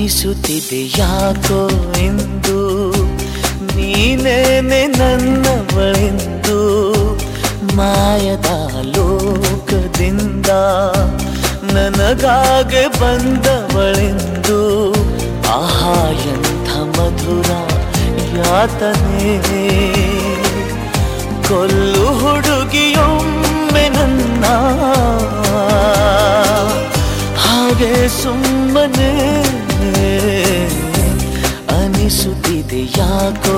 ಅನಿಸುತ್ತಿದೆ ಯಾಕೋ ಎಂದು ನೀನೇನೆ ನನ್ನವಳೆಂದು ಮಾಯದ ಲೋಕದಿಂದ ನನಗಾಗೆ ಬಂದವಳೆಂದು ಆಹಾ ಎಂಥ ಮಧುರ ಯಾತನೆ ಕೊಲ್ಲು ಹುಡುಗಿಯೊಮ್ಮೆ ನನ್ನ ಹಾಗೆ ಸುಮ್ಮನೆ ಅನಿಸುತ್ತಿದೆ ಯಾಕೋ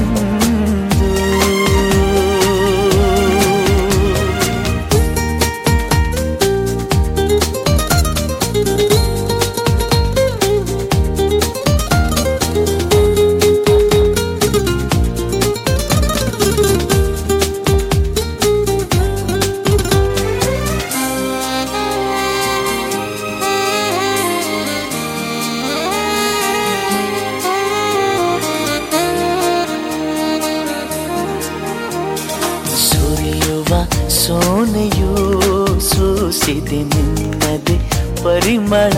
ಸೋನೆಯೂ ಸೂಸಿದೆ ನಿನ್ನದೆ ಪರಿಮಳ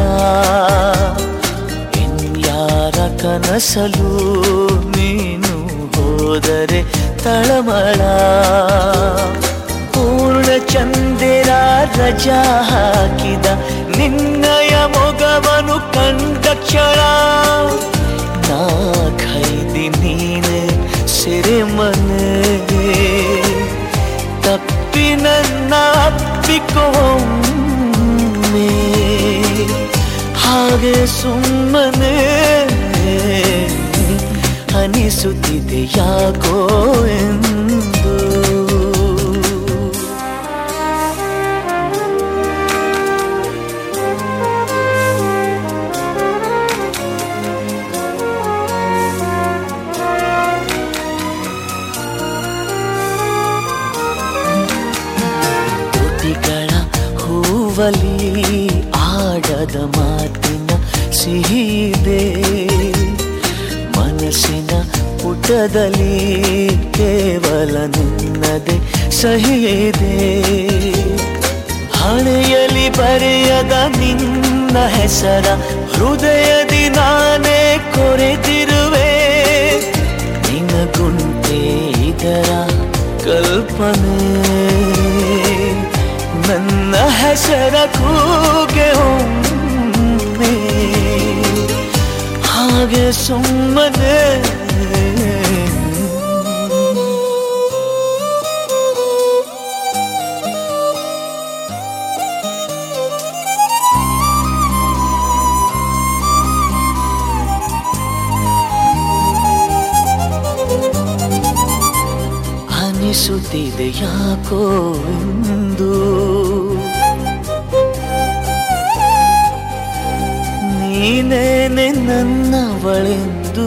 ಇನ್ಯಾರ ಕನಸಲು ನೀನು ಹೋದರೆ ತಳಮಳ ಪೂರ್ಣ ಚಂದಿರ ರಜಾ ಹಾಕಿದ ನಿನ್ನಯ ಮೊಗವನು ಕಂಡ ಕ್ಷಣ ನಾ ಖೈದಿ ನೀನೆ ಸೆರೆಮನೆ ತಪ್ಪಿ ನನ್ನ ಅಪ್ಪಿಕೊಮ್ಮೆ ಹಾಗೆ ಸುಮ್ಮನೆ ಅನಿಸುತ್ತಿದೆ ಯಾಕೋ ಎಂದು ಹೂವಲಿ ಆಡದ ಮಾತಿನ ಸಿಹಿದೆ ಮನಸ್ಸಿನ ಪುಟದಲ್ಲಿ ಕೇವಲ ನಿನ್ನದೆ ಸಹಿದೆ ಹಣೆಯಲ್ಲಿ ಬರೆಯದ ನಿನ್ನ ಹೆಸರ ಹೃದಯದಿ ನಾನೇ ಕೊರೆದಿರುವೆ ನಿನಗುಂಟೆ ಇದರ ಕಲ್ಪನೆ ನನ್ನ ಹೆಸರ ಕೂಗೆ ಒಮ್ಮೆ ಹಾಗೆ ಸುಮ್ಮನೆ ಅನಿಸುತ್ತಿದೆ ಯಾಕೋ ಎಂದು ನೀನೇನೆ ನನ್ನವಳೆಂದು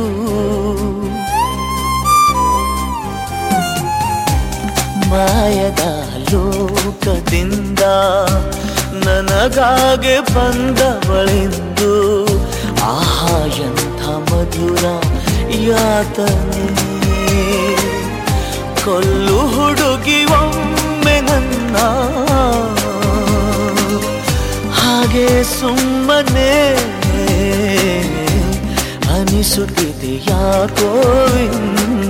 ಮಾಯದ ಲೋಕದಿಂದ ನನಗಾಗೆ ಬಂದವಳೆಂದು ಆಹಾ ಎಂಥ ಮಧುರ ಯಾತನೆ ಕೊಲ್ಲು ಹುಡುಗಿ ಒಮ್ಮೆ ನನ್ನ ಹಾಗೆ ಸುಮ್ಮನೆ ಅನಿಸುತ್ತಿದೆ ಯಾಕೋ